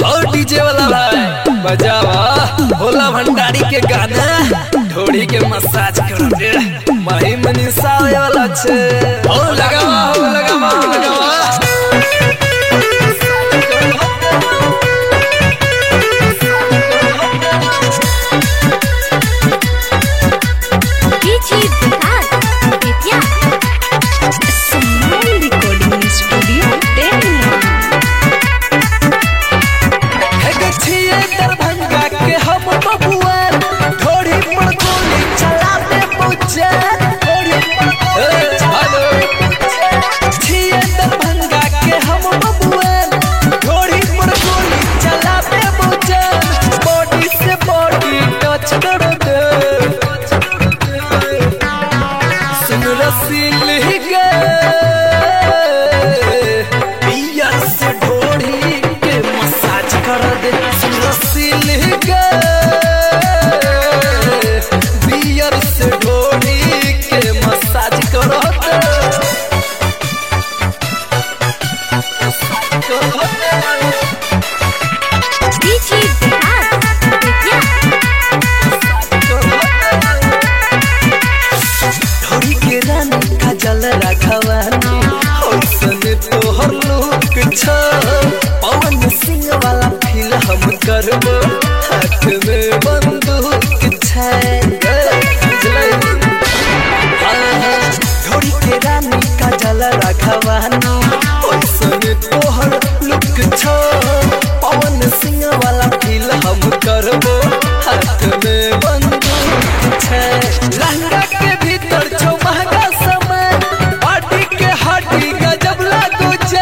और डीजे वाला भाई बजावा भोला भंडारी के गाना ढोड़ी के मसाज कर दे माही मनीषा वाला छे ओ लगावा हो लगावा लगावा पवन सिंह वाला फील हम करबो हाथ में बंदूक छै ढोड़ी के रानी का जल रखवानी ओइसने तोहर लुक छ पवन सिंह वाला फील हम करबो हाथ में बंदूक छै लहंगा के भीतर छो महंगा सामान पार्टी के हाटी गजब लागो छै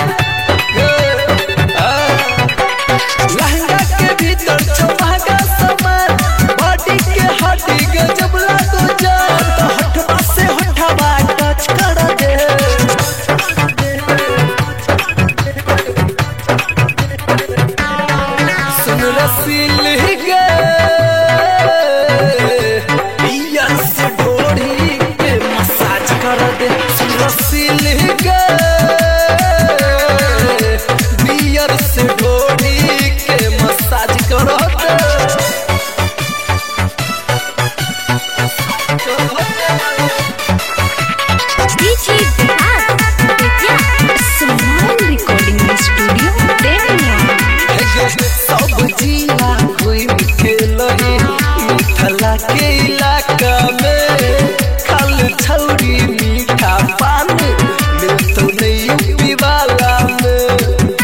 के इलाका में खल छौरी मीठा पान मिलतो नहीं यूपी वाला में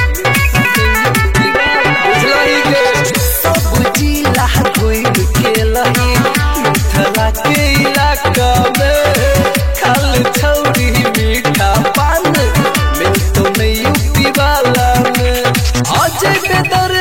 सब जिला घूम के लही मिथला के इलाका में खल छौरी मीठा पान मिलतो नहीं यूपी वाला में आज बेदर